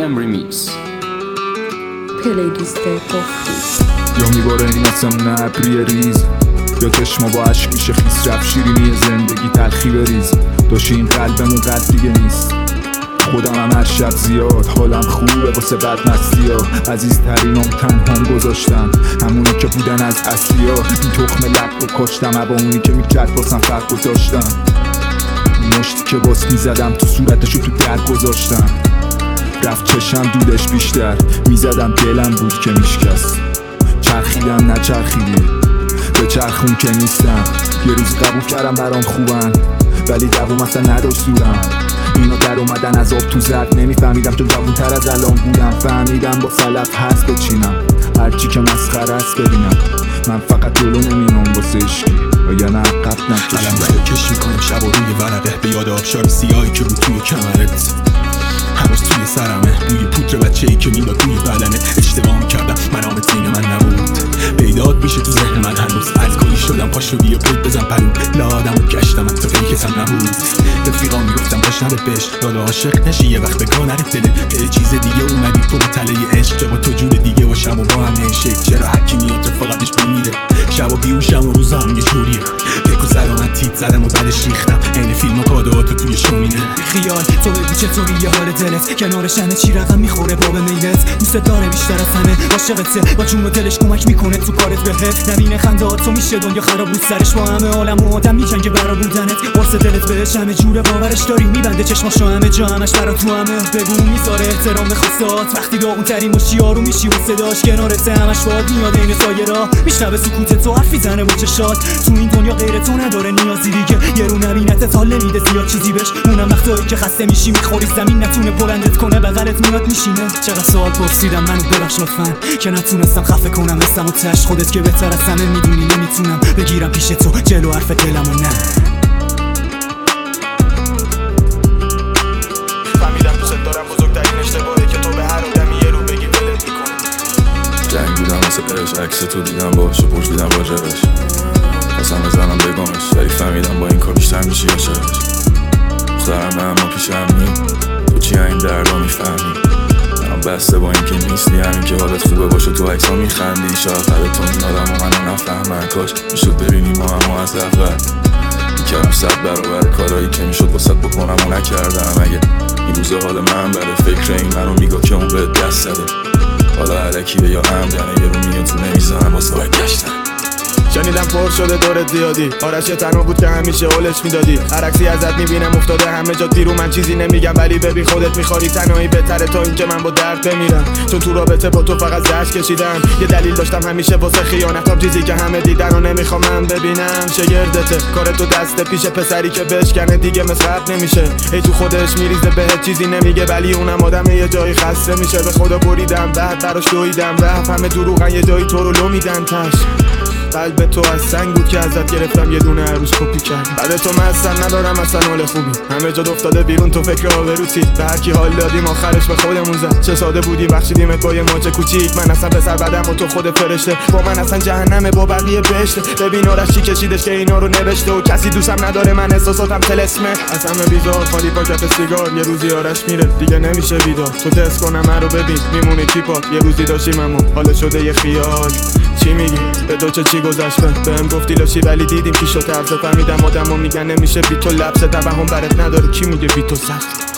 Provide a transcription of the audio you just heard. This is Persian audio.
EDM Remix. پلیلیست قفلی یا میباره این آسمونه ابری ریز، یا چشما با عشق میشه خیس، رفت شیرینی زندگی تلخی بریز. داشتی این قلبمون قلب دیگه نیست، خودم هم هر شب زیاد حالم خوبه واسه بد مستی ها. عزیزترینم تنهام گذاشتم، همونا که بودن از اصلی ها. این تخم لب رو کاشتم، با اونی که میکرد واسم فرق رو داشتم. مشتی که باز میزدم تو صورتشو تو در گذاشتم، رفت چشم دودش بیشتر، میزدم دلم بود که میشکست. چرخیدم نچرخیدی، به چرخون که نیستم. یه روز قبول کردم برام خوبن، ولی دوام اصلا نداشت زورم. اینا در اومدن از آب تو زد، نمیفهمیدم چون جوون تر از الان بودم. فهمیدم با سلف هست بچینم، هرچی که مسخره است ببینم. من فقط جلو نمیرم واسه عشقی، و یا نه عقب نکشم. علم کش میکنم شب و روی ورقه، به یاد آبشار سیاهی که بود توی کمرت. هنوز توی سرمه بوی پودر بچه‌ای که میداد توی بدنه. اشتباه میکردم مرام زین من نبود، پیدات میشه تو ذهن من هنوز. الکلی شدم پاشو بیا پید بزن پلو، لادم و گشتم حتی فیکتم نبود. رفیقا میگفتم باش نده بهش، دادا عاشق نشی یه وقت بگاه نره دله. یه چیز دیگه اومدی تو با تله عشق، چه با تو جور دیگه باشم و با هم نشک. چرا هرکی میاد تو فقطش بمیره، شب و بیوشم و روزا هم یه جوریه. فکر سر من تیت زدم و بعدش ریختم، عین فیلم و کادوهاتو توی شومینه. خیال تو بگو چطوری یه حال دلت، کنارش همه چی رقم میخوره باب میلت. دوست داره بیشتر از همه، عاشقته با جون و دلش کمک میکنه تو کارت بهت. نبینه خندهات تو میشه دنیا خراب بود سرش، با همه عالم و آدم میجنگه برا بودنت. واسه دلت بهش همه جوره، باورش داری میبنده چشماشو همه جا، همش برا تو همه. بگو میذاره احترام به خواستات، وقتی داغون تری مشی آروم میشی و صداش کنارته همش باید میاد این سایه را. میشنوه سکوت تو حرف میزنه با چشات، تو این دنیا غیر تو نداره نیازی دیگه. یه رو نبینتت حال نمیده زیاد چیزی بهش، اونم وقتایی که خسته میشی میخوری زمین نتونه بلندت کنه، بغلت میاد میشینه. چقدر سوال پرسیدم منو ببخش لطفاً که نتونستم خفه کنم اسمو تش. خودت که بهتر از همه میدونی نمیتونم بگیرم پیش تو جلو حرف دلمو. نه فهمیدم دوست دارم، بزرگترین اشتباهی که تو به هر آدمی یه رو بگی ولت میکنه. جنگ بودم واسه عشق، عکس تو دیدم باهاش و پرسیدم راجبش. اصلا بزنم بگمش، ولی فهمیدم با این کار بیشتر میشی عاشقش. دخترم اما پیشم نی، تو چی این دردا میفهمی. منم بسته با این که نیستی، همین که حالت خوبه باشه تو عکس‌ها میخندی. شاید قدر تو این آدم و منو نفهمن، کاش میشد ببینی ما همو از اول. میکردم 100 برابر کارایی که میشد واسه بکنم و نکردم. اگه این روزه حال من بره، فکر این منو میگه که اون به دست زده. حالا علکیه یا عمدنه، یه رو میاد تو نمیزنم واسه باید گشتن. شنیدم پر شده دورت زیادی، آرش یه تنها بود که همیشه اولش میدادی. هر عکسی ازت میبینم افتاده همه جا دیرو، من چیزی نمیگم ولی ببین خودت میخوری. تنهایی بهتره تا این که من با درد بمیرم، چون تو رابطه با تو فقط زشت کشیدم. یه دلیل داشتم همیشه واسه خیانتام، چیزی که همه دیدن و نمیخوام من ببینم. شگردته کار تو دست پیش پسری که بشکنه دیگه مثل قبل نمیشه. ای تو خودش میریزه بهت چیزی نمیگه، ولی اونم آدم یه جایی خسته میشه. به خدا بریدم بعد براش دویدم، رفت همه دروغن یه جایی تو رو لو میدن تش. قلب تو از سنگ بود که ازت گرفتم، یه دونه هر روز کپی کردم. بعد تو من اصلا ندارم اصلا حال خوبی، همه جا افتاده بیرون تو فکر آبروتی. به هر کی حال دادیم آخرش به خودمون زد. چه ساده بودیم بخشیدیمت با یه ماچ کوچیک. من اصلا پسر بدم و تو خود فرشته، با من اصلا جهنمه با بقیه بهشته. ببین آرش چی کشیدش که اینا رو نوشته، و کسی دوستم نداره من احساساتم طلسمه. از همه بیزار خالی پاکت سیگار، یه روزی آرش میره دیگه نمیشه بیدار. تو تست کنم من رو ببین میمونه کی پاک، یه روزی داشتیم اما حالا شده یه خیال. چی میگی به تو چی گذشت؟ بهم گفتی لاشی ولی دیدیم کی شد طرز. فهمیدم آدمو میگن نمیشه بی تو لبس، توهم برات نداره کی میگه بی تو سخت.